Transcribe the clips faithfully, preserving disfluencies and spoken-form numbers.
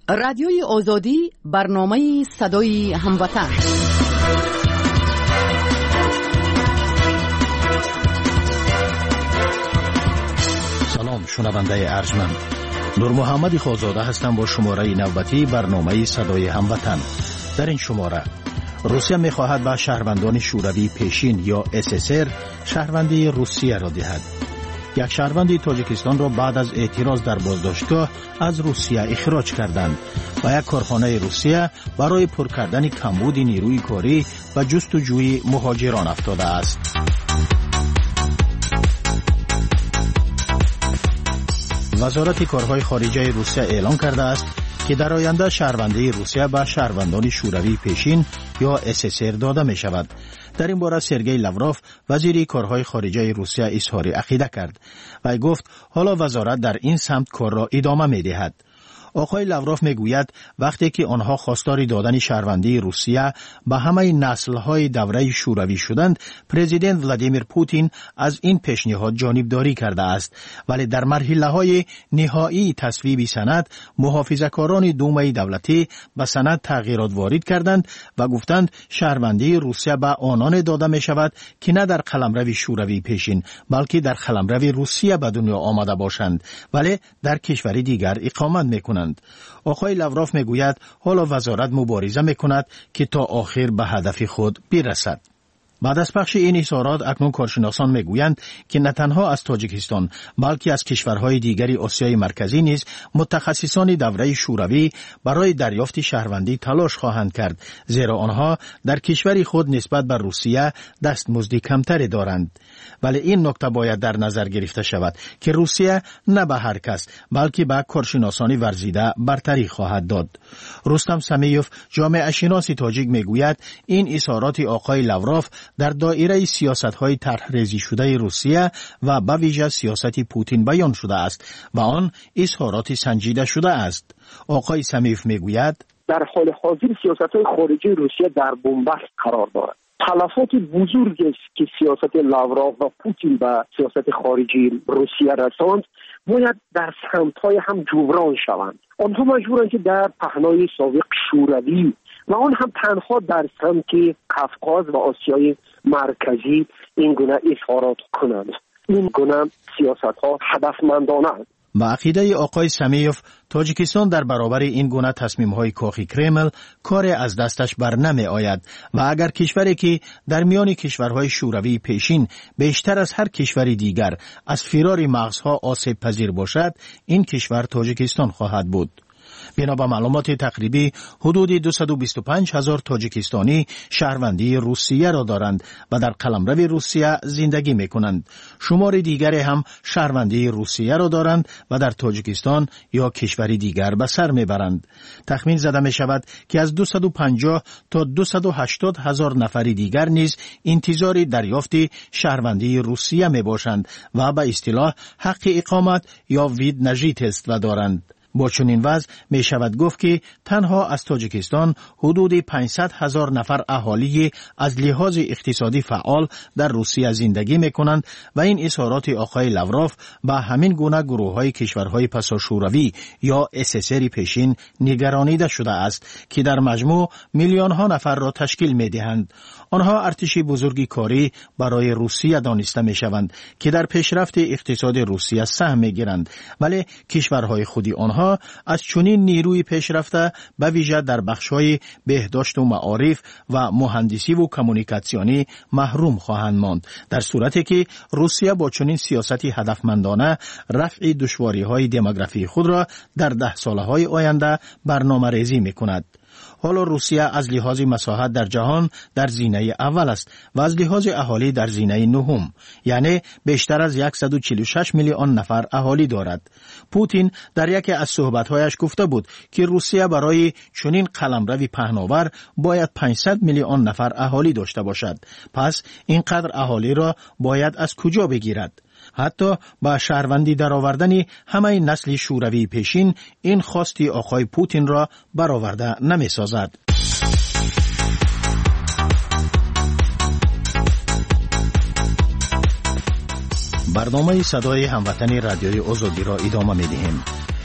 رادیوی آزادی برنامه صدای هموطن. سلام شنونده ارجمند، نور محمد خوزاده هستم با شماره نوبتی برنامه صدای هموطن. در این شماره روسیه می‌خواهد به شهروندان شوروی پیشین یا اس اس ار شهروندی روسیه را دهد. یک شهروند تاجیکستان را بعد از اعتراض در بازداشتگاه از روسیه اخراج کردند و یک کارخانه روسیه برای پر کردن کمبود نیروی کاری و جستجوی مهاجران افتاده است. وزارت کارهای خارجه روسیه اعلام کرده است که در آینده شهروندی روسیه به شهروندان شوروی پیشین یا اس اس ار داده می شود. در این باره سرگئی لاوروف وزیر کارهای خارجه روسیه اظهار عقیده کرد و گفت حالا وزارت در این سمت کار را ادامه می دهد. آقای لاوروف میگوید وقتی که آنها خواستار دادن شهروندی روسیه به همه نسل‌های دوره شوروی شدند، پرزیدنت ولادیمیر پوتین از این پیشنهاد جانبداری کرده است، ولی در مرحله‌های نهایی تصویب سند محافظه‌کاران دومه دولتی به سند تغییرات وارد کردند و گفتند شهروندی روسیه به آنان داده می شود که نه در قلمرو شوروی پیشین بلکه در قلمرو روسیه به دنیا آمده باشند ولی در کشوری دیگر اقامت می‌کنند. آقای لاوروف میگوید حالا وزارت مبارزه میکند که تا آخر به هدف خود برسد. بعد از پخش این اظهارات اکنون کارشناسان میگویند که نه تنها از تاجیکستان بلکه از کشورهای دیگری آسیای مرکزی نیز متخصصان دوره شوروی برای دریافت شهروندی تلاش خواهند کرد، زیرا آنها در کشور خود نسبت به روسیه دستمزدی کمتری دارند. ولی این نکته باید در نظر گرفته شود که روسیه نه به هر کس بلکه به کارشناسان ورزیده برتری خواهد داد. رستم سمیوف جامعه شناس تاجیک میگوید این اظهارات آقای لاوروف در دایره سیاست‌های طرح‌ریزی شده روسیه و به ویژه سیاست پوتین بیان شده است و آن اظهارات سنجیده شده است. آقای سمیوف میگوید در حال حاضر سیاست‌های خارجی روسیه در بنبست قرار دارد. تلفات بزرگی است که سیاست لاوروف و پوتین به سیاست خارجی روسیه رساند باید در سمت‌های هم جبران شوند. آنها مجبورند که در پهنای سابق شوروی و آن هم تنها در سمت قفقاز و آسیای مرکزی این گونه اظهارات کنند. این گونه سیاست‌ها هدفمندانه است. با عقیده آقای سمیوف تاجیکستان در برابر این گونه تصمیم‌های کاخ کرمل کار از دستش بر نمی آید و اگر کشوری که در میان کشورهای شوروی پیشین بیشتر از هر کشوری دیگر از فرار مغزها آسیب پذیر باشد، این کشور تاجیکستان خواهد بود. بنا به معلومات تقریبی حدود دویست و بیست و پنج هزار تاجیکستانی شهروندی روسیه را دارند و در قلمرو روسیه زندگی می کنند. شمار دیگری هم شهروندی روسیه را دارند و در تاجیکستان یا کشوری دیگر به سر می برند. تخمین زده می شود که از دویست و پنجاه تا دویست و هشتاد هزار نفری دیگر نیز انتظار دریافت شهروندی روسیه می باشند و به اصطلاح حق اقامت یا وید نژیت است و دارند. با چنین وضع می شود گفت که تنها از تاجیکستان حدود پانصد هزار نفر اهالی از لحاظ اقتصادی فعال در روسیه زندگی می کنند و این اظهارات آقای لاوروف به همین گونه گروه های کشورهای پسا شوروی یا اس اس ار پیشین نگرانیده شده است که در مجموع میلیون ها نفر را تشکیل می دهند. آنها ارتش بزرگی کاری برای روسیه دانسته می شوند که در پیشرفت اقتصاد روسیه سهم می گیرند، ولی کشورهای خودی آنها از چنین نیروی پیشرفته به ویژه در بخش‌های بهداشت و معارف و مهندسی و کمونیکاسیونی محروم خواهند ماند، در صورتی که روسیه با چنین سیاستی هدفمندانه رفع دشواری‌های دموگرافی خود را در ده سالهای آینده برنامه‌ریزی می‌کند. حالا روسیه از لحاظ مساحت در جهان در زینه اول است و از لحاظ اهالی در زینه نهم، یعنی بیشتر از صد و چهل و شش میلیون نفر اهالی دارد. پوتین در یکی از صحبت‌هایش گفته بود که روسیه برای چنین قلمرو پهناور باید پانصد میلیون نفر اهالی داشته باشد. پس اینقدر اهالی را باید از کجا بگیرد؟ حتی با شهروندی درآوردن همه نسل شوروی پیشین این خواستی آقای پوتین را برآورده نمی سازد. برنامه صدای هموطن رادیوی آزادی را ادامه می دهیم.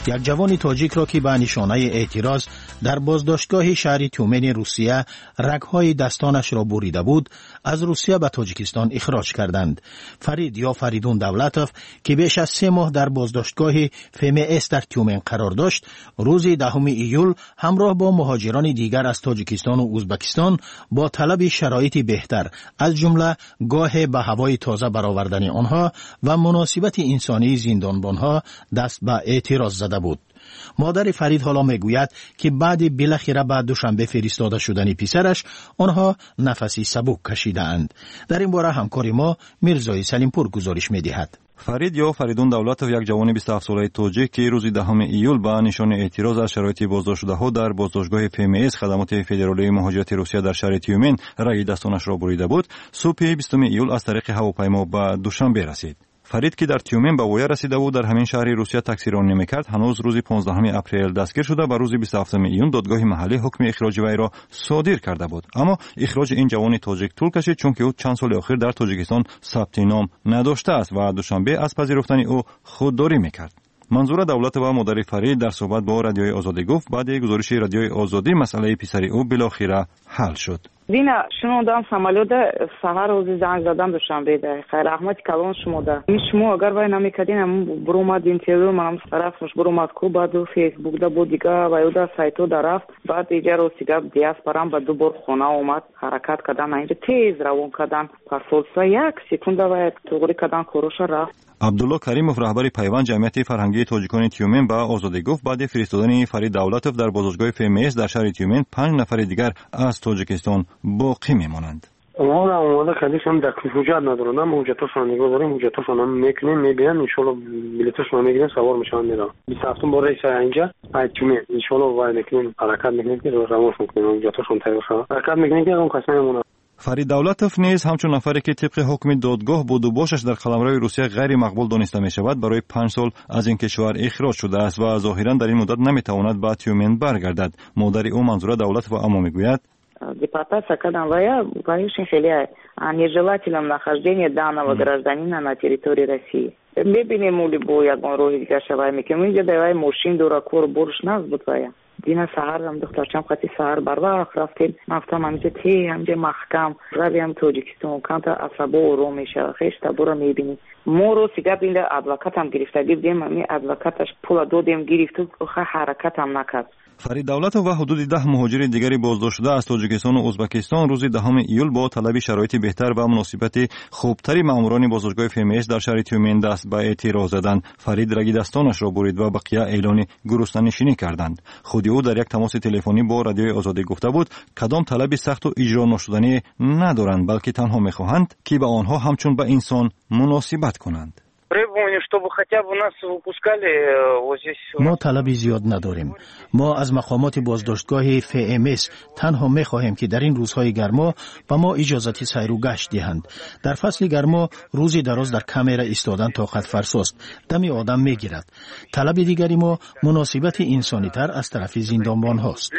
یک جوان تاجیک را که به نشانه اعتراض در بازداشتگاه شهر تیومن روسیه رگ‌های دستانش را بریده بود، از روسیه به تاجیکستان اخراج کردند. فرید یا فریدون دولتوف که بیش از سه ماه در بازداشتگاه فیمئس در تیومن قرار داشت، روز دهم ایول همراه با مهاجران دیگر از تاجیکستان و ازبکستان با طلب شرایط بهتر، از جمله گاه به هوای تازه برآوردن آنها و مناسبت انسانی زندانبانها، دست به اعتراض زده بود. مادر فرید حالا میگوید که بعد بالاخره بعد دوشنبه فرستاده شدن پسرش آنها نفسی سبک کشیده اند. در این باره همکار ما میرزای سلیمپور گزارش میدهد. فرید یا فریدون دولتوف یک جوان بیست و هفت ساله تاجیک که روز دهم ایول به نشان اعتراض از شرایط بازداشت شده ها در بازداشتگاه فیمئس خدمات فدرالی مهاجرت روسیه در شهر تیومن رگ دستانش را بریده بود، صبح بیستم ایول از طریق هواپیما به دوشنبه رسید. فرید که در تیومن به ویا رسیده بود در همین شهر روسیه تاکسی رانی می‌کرد، هنوز روز پانزدهم اپریل دستگیر شده و روز بیست و هفتم ایون دادگاه محلی حکم اخراج وی را صادر کرده بود. اما اخراج این جوان تاجیک طول کشید چون که او چند سال اخیر در تاجیکستان ثبت نام نداشته است و دوشنبه از پذیرفتن او خودداری می‌کرد. منظور دولت و مادر فرید در صحبت با رادیوی آزادی گفت بعد گزارش رادیوی آزادی مسئله پسری او بالاخره حل شد. دینا شنوندم سامالیات سحر روزی زنگ زدم دوشنبه ده خیر احمد کلان شما ده این شما اگر وای نمیکردین هم بروماد اینترنت منم طرفش بروماد کو بعد فیسبوک ده بود دیگه و یودا سایتو درافت بعد دیگه روز دیگه دیاسپورام با دو بار خونه اومد حرکت کردن اینجا تیز روان کردن پاسولسا یک سکند و توغری کردن کوروش رفت. عبدالله کریموف رهبر پیوند جمعیت فرهنگی تاجیکان تیومن با آزادی گفت بعد فرستادن فرید دولتوف در بازداشتگاه فیمئس در شهر تیومن پنج نفر دیگر از تاجیکستان باقی میمانند. ما را اومده کلیشم در حجت ندارن، هم حجتاشون نگاه داریم، حجتاشون هم میکنیم میبینن، انشالله بلیتاشون میگیرن سوار میشن میرن. بیست و هفتم با رئیس اینجا تیومن انشالله وای میکنیم حرکت میکنیم که روانش میکنیم، حجتاشون تیار شد حرکت میکنیم که اون قسم میمونه. فرید دولتوف نیز همچون نفری که طبق حکم دادگاه بود و باشش در قلمرو روسیه غیر مقبول دانسته می شود برای پنج سال از این کشور اخراج شده است و ظاهرا در این مدت نمیتواند به تیومن برگردد. مادر او منظور دولتوف اما میگوید депортация когда вая конечно خیلی нежелательном нахождении данного гражданина на территории России. ببینیم مولی بو یگان روحی دیگه شوای میکنم اینجا دوای ماشین دورا کور برش ناز بود ویا دینا سهر هم دخترچم خاطی سهر بر وقت رفتیم رفتم همینجا تی همینجا محکم رویم تاجیکستان کانت عصبه و رو میشه خیش تبو رو میبینیم ما رو سیگه بینده ادوکت هم گرفته گفتیم همین ادوکتش پول دادیم گرفت و حرکت هم نکرد. فرید دولتوف و حدود ده مهاجر دیگری بازداشت شده از تاجیکستان و ازبکستان روز دهم ایول با طلب شرایط بهتر و مناسبت خوبتری ماموران بازداشتگاه فیمئس در شهر تیومن دست به اعتراض زدند. فرید رگ دستانش را برید و بقیه اعلان گرسنه‌نشینی کردند. خود او در یک تماس تلفنی با رادیوی آزادی گفته بود کدام طلب سخت و اجرا نشدنی ندارند بلکه تنها میخواهند که به آنها همچون به انسان مناسبت کنند. ما طلبی زیاد نداریم. ما از مقامات بازداشتگاه فیمئس تنها می خواهیم که در این روزهای گرما به ما اجازت سیر و گشت دهند. در فصل گرما روزی دراز در کامera ایستادن طاقت فرساست، دم آدم می گیرد. طلب دیگری ما مناسبت انسانی تر از طرف زندانبان هاست.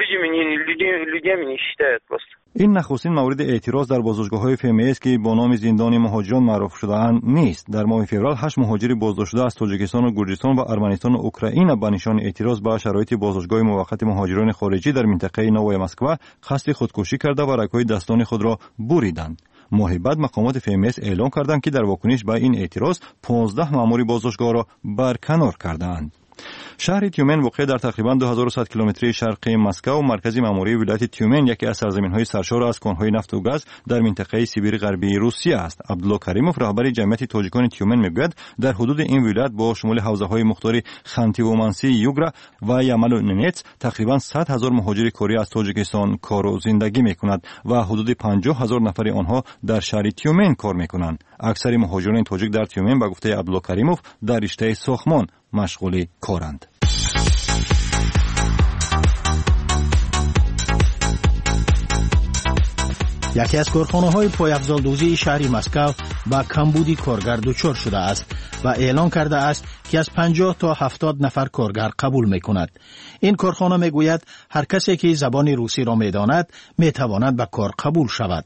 این نخستین مورد اعتراض در بازداشتگاه‌های فیمئس که با نام زندان مهاجران معروف شده‌اند نیست. در ماه فوریه هشت مهاجر بازداشت شده از تاجیکستان و گرجستان و ارمنستان و اوکراین به نشان اعتراض به شرایط بازداشتگاه موقت مهاجران خارجی در منطقه نوای مسکو قصد خودکشی کرده و رگ‌های دستان خود را بریدند. ماه بعد مقامات فیمئس اعلام کردند که در واکنش به این اعتراض پانزده مأمور بازداشتگاه را برکنار کردند. شهر تیومن واقع در تقریباً دو هزار و صد کیلومتری شرقی مسکو و مرکز مأموری ولایت تیومن یکی از سرزمین‌های سرشار از کان‌های نفت و گاز در منطقه سیبیر غربی روسیه است. عبدالله کریموف رهبر جمعیت تاجیکان تیومن میگوید در حدود این ولایت با شمول حوزه‌های مختار خانتی و منسی یوگرا و یمل و ننتس تقریباً صد هزار مهاجر کاری از تاجیکستان کار و زندگی می‌کنند و حدود پنجاه هزار نفر آنها در شهر تیومن کار می‌کنند. اکثر مهاجران تاجیک در تیومن به گفته عبدالله کریموف در رشته ساختمان مشغول کارند. یکی از کارخانه‌های پایافزال‌دوزی شهر مسکو با کمبودی کارگر دچار شده است و اعلان کرده است که از پنجاه تا هفتاد نفر کارگر قبول می‌کند. این کارخانه می‌گوید هر کسی که زبان روسی را می‌داند می‌تواند به کار قبول شود.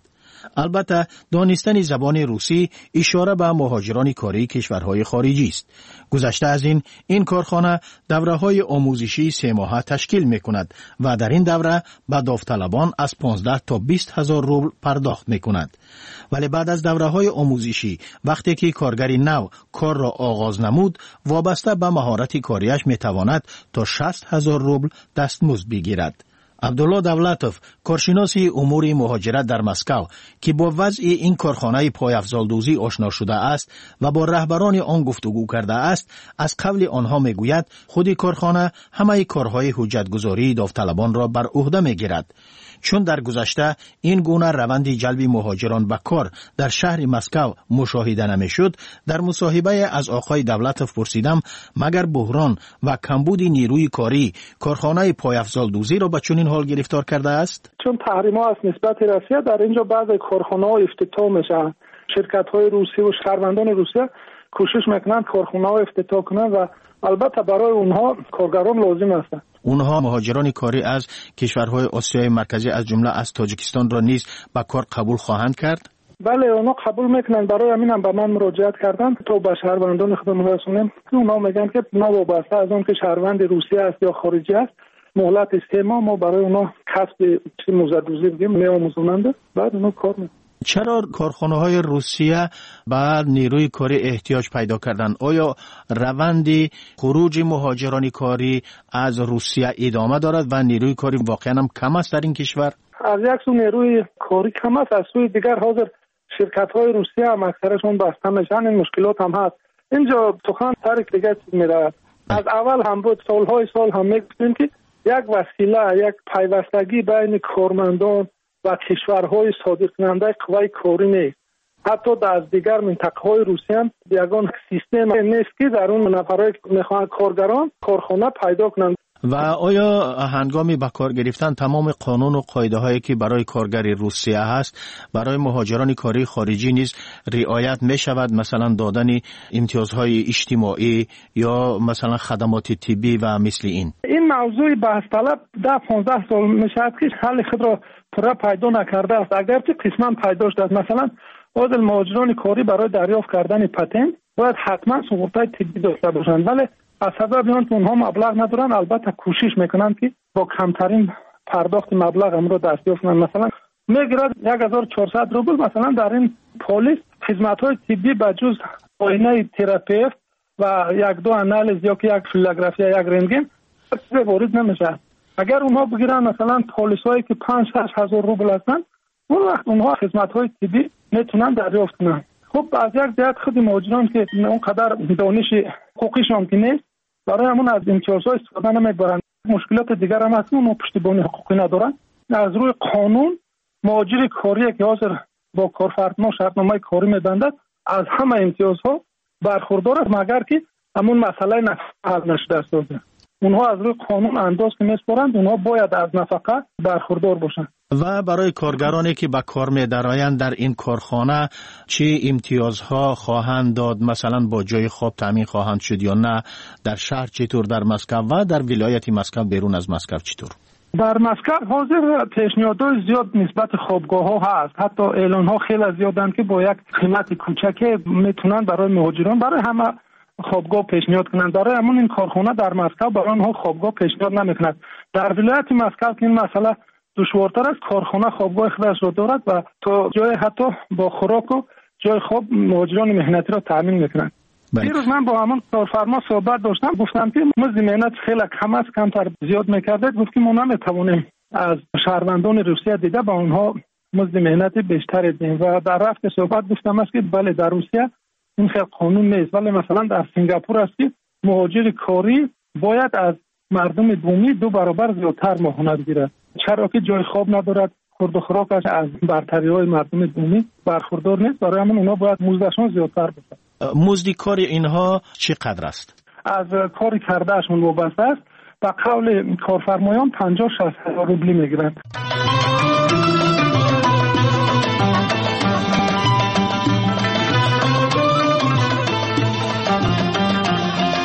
البته دانستن زبان روسی اشاره به مهاجران کاری کشورهای خارجی است. گذشته از این این کارخانه دوره‌های آموزشی سه ماهه تشکیل می‌کند و در این دوره به داوطلبان از پانزده تا بیست هزار روبل پرداخت می‌کند. ولی بعد از دوره‌های آموزشی وقتی که کارگری نو کار را آغاز نمود، وابسته به مهارت کاریش می‌تواند تا شصت هزار روبل دستمزد بگیرد. عبدالله دولتوف، کارشناسی امور مهاجرت در مسکو که با وضع این کارخانه پایافزالدوزی آشنا شده است و با رهبران آن گفتگو کرده است، از قول آنها میگوید خود کارخانه همه کارهای حجتگذاری داوطلبان را بر عهده میگیرد. چون در گذشته این گونه روند جلب مهاجران به کار در شهر مسکو مشاهده نمیشد، در مصاحبه از آقای دولتوف پرسیدم مگر بحران و کمبود نیروی کاری کارخانه پایافزالدوزی را به چنین حال گرفتار کرده است؟ چون تحریم‌ها از نسبت روسیه در اینجا بعضی کارخانه‌ها افتتاح میشن، شرکت‌های روسی و شهروندان روسیه کوشش میکنند کارخانه‌ها افتتاح کنند و البته برای اونها کارگران لازم هستند. اونها مهاجران کاری از کشورهای آسیای مرکزی از جمله از تاجیکستان را نیز به کار قبول خواهند کرد؟ بله، اونا قبول میکنن. برای همین هم به من مراجعت کردن تا به شهروندان خودمون رسونیم. اونا میگن که نوابسته از اون که شهروند روسیه است یا خارجی است، مهلت سه ماه ما برای اونا کسب موزدوزی بگیم میآموزونند، بعد اونا کار میکنن. چرا کارخانه‌های روسیه به نیروی کاری احتیاج پیدا کردن؟ آیا روند خروج مهاجران کاری از روسیه ادامه دارد و نیروی کاری واقعا هم کم است در این کشور؟ از یک سو نیروی کاری کم است، از سوی دیگر حاضر شرکت‌های روسیه هم اکثرشون بسته میشن. این مشکلات هم هست. اینجا سخن سر دیگه چیز میرود. از اول هم بود، سالهای سال هم میگفتیم که یک وسیله، یک پیوستگی بین کارمندان و کشورهای صادر کننده قوای کاری نیست. حتی در دیگر منطقه‌های روسیه هم یگان سیستم نیست که در اون نفرای میخوان کارگران کارخانه پیدا کنند. و آیا هنگامی به کار گرفتن تمام قانون و قاعده هایی که برای کارگری روسیه هست برای مهاجران کاری خارجی نیز رعایت می شود؟ مثلا دادن امتیازهای اجتماعی یا مثلا خدمات طبی و مثل این؟ این موضوع بحث طلب ده پانزده سال می شود که حل خود را پورا پیدا نکرده است. اگرچه قسما پیدا شده است. مثلا عادل مهاجران کاری برای دریافت کردن پتنت باید حتما سقوطهای طبی داشته باشند، ولی از سبب اینکه اونها مبلغ ندارن البته کوشش میکنن که با کمترین پرداخت مبلغ هم رو دستیافت کنن. مثلا میگیرد یک هزار و چهارصد روبل مثلا در این پلیس خدمات‌های طبی بجز آینه تراپیست و یک دو آنالیز یا که یک فیلوگرافی یا یک رنتگن چیز وارد نمیشه. اگر اونها بگیرن مثلا پلیسایی که پنج شش هزار روبل هستن، اون وقت اونها خدمات‌های طبی میتونن دریافت کنن. خب از یک جهت خود مهاجران که اون قدر دانش حقوقیشان که نیست، برای همون از امتیازها استفاده نمیبرند. مشکلات دیگر هم هست، اونها پشتیبانی حقوقی ندارن. از روی قانون مهاجر کاری که حاضر با کارفرما شرطنامه کاری میبندد از همه امتیازها برخوردار است، مگر که همون مسئله نفقه حل نشده است. اونها از روی قانون انداز که میسپارند، اونها باید از نفقه برخوردار باشند. و برای کارگرانی که به کار می‌درآیند در این کارخانه چه امتیازها خواهند داد؟ مثلا با جای خواب تامین خواهند شد یا نه؟ در شهر چطور، در مسکو و در ولایت مسکو بیرون از مسکو چطور؟ در مسکو حاضر پیشنهادهای زیاد نسبت خوابگاه‌ها هست. حتی اعلان‌ها خیلی زیادند که با یک قیمت کوچک میتونن برای مهاجران برای همه خوابگاه پیشنهاد کنند. برای همون این کارخانه در مسکو برای آنها خوابگاه پیشنهاد نمی‌کند. در ولایت مسکو که این مسئله دشوارتر است، کارخانه خوابگاه خودش را دارد و تا جای حتی با خوراک و جای خواب مهاجران مهنتی را تامین میکنند. دیروز من با همون کارفرما صحبت داشتم، گفتم که مزد مهنت خیلی کم است، کمتر زیاد میکرده. گفت که ما نمیتوانیم از شهروندان روسیه دیگه با اونها مزد مهنت بیشتر بدیم. و در رفت صحبت گفتم است که بله در روسیه این خیلی قانون نیست، ولی مثلا در سنگاپور است که مهاجر کاری باید از مردم بومی دو برابر زیادتر ماهانه بگیرد، چرا که جای خواب ندارد، خورد و خوراکش از برتری های مردم بومی برخوردار نیست. برای همین اونا باید مزدشون زیادتر بشه. مزد کار اینها چقدر است؟ از کار کردهشون وابسته است. با قول کارفرمایان پنجاه شصت هزار روبلی میگیرند.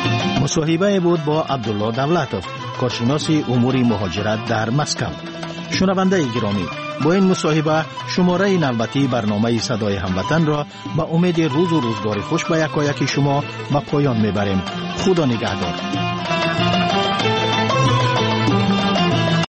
مصاحبه بود با عبدالله دولتوف، کارشناس امور مهاجرت در مسکو. شنونده گرامی، با این مصاحبه شماره نوبتی برنامه صدای هموطن را با امید روز و روزگار خوش به یکایک شما به پایان میبریم. خدا نگهدار.